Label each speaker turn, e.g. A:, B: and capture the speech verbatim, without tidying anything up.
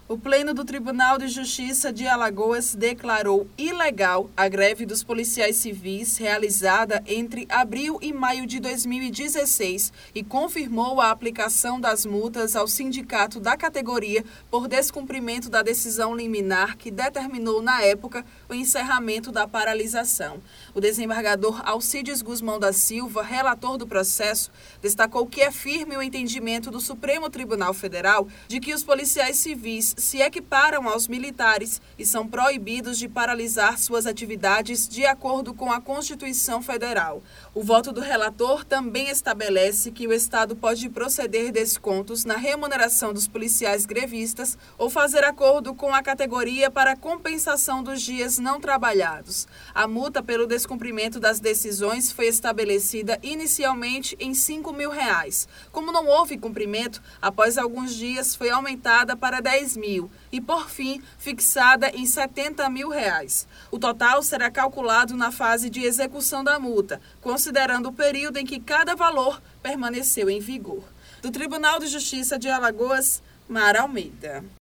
A: O Pleno do Tribunal de Justiça de Alagoas declarou ilegal a greve dos policiais civis realizada entre abril e maio de dois mil e dezesseis e confirmou a aplicação das multas ao sindicato da categoria por descumprimento da decisão liminar que determinou na época o encerramento da paralisação. O desembargador Alcides Guzmão da Silva, relator do processo, destacou que é firme o entendimento do Supremo Tribunal Federal de que os policiais civis se equiparam aos militares e são proibidos de paralisar suas atividades de acordo com a Constituição Federal. O voto do relator também estabelece que o Estado pode proceder descontos na remuneração dos policiais grevistas ou fazer acordo com a categoria para compensação dos dias não trabalhados. A multa pelo descumprimento das decisões foi estabelecida inicialmente em cinco mil reais. Como não houve cumprimento, após alguns dias foi aumentada para dez mil e, por fim, fixada em setenta mil reais. O total será calculado na fase de execução da multa, considerando o período em que cada valor permaneceu em vigor. Do Tribunal de Justiça de Alagoas, Mara Almeida.